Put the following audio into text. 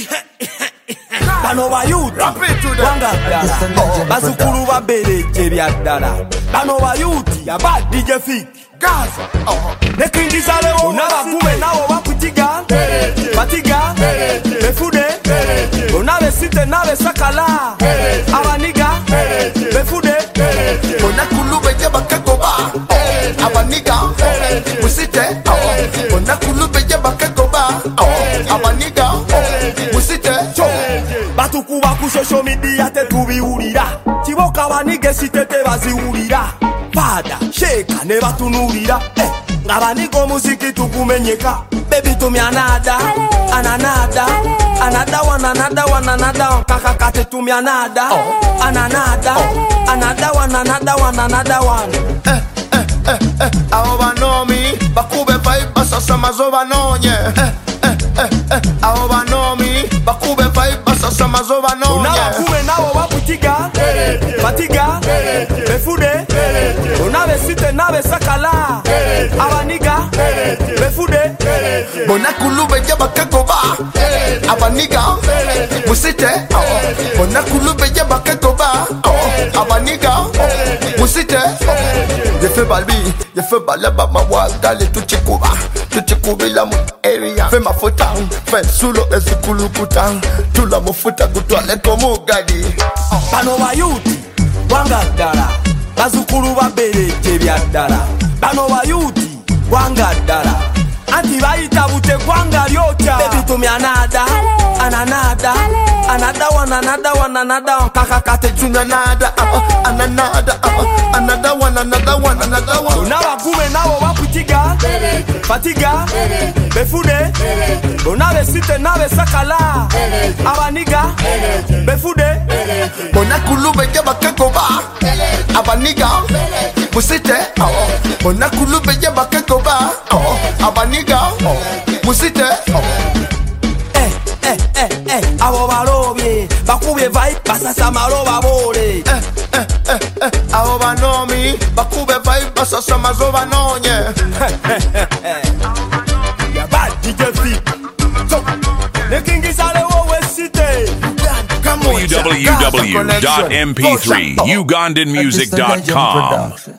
Bano bayuti wanga dala bazukulu babereje bya dala. Bano bayuti yaba DJ Fik Gaza nekindi zalewo nabakume nawo bakutiga batiga befude onabe site nabe sakala abaniga befude onakulube jabakagoba abaniga musite onakulube jabakagoba abaniga musite batukuba ku social media tetubiwulira kiboka abanige sitete baziwulira fada sheka ne batunulira ngabanigo muziki tukumenyeka baby tumya anada ananada anada wananada kakakate tumya anada ananada anada wananada wan aho banomi bakube vibe basasa mazoba nonye aho banomi bakube vibe basasa mazoba nonye unabakume nawo bakutiga batiga befude unabe site nabe sakala abaniga befude onakulube jabakagoba abaniga musite onakulube jabakagoba abaniga musite yefe balbi yefe balaba mawagale tuchikubila mu area fe mafuta fe sulo ezikulukuta tula mufuta kutwale komugadi. Bano bayuti wanga dala bazukulu babereje bya dala. Bano bayuti wanga dala anti bayita bute kwanga lyocha baby tumya anada ananada anada wananada kakakate tumya anada anada wananada unabakume nawo bakutiga batiga befude onabe site nabe sakala abaniga befude onakulube jabakagoba abaniga musite onakulube jabakagoba abaniga musite abo balobye bakubye vibe basasa maroba bole abo banomi bakube vibe basasa mazoba nonye yaba DJ Fik nekindi zalewo wesite www.mp3ugandanmusic.com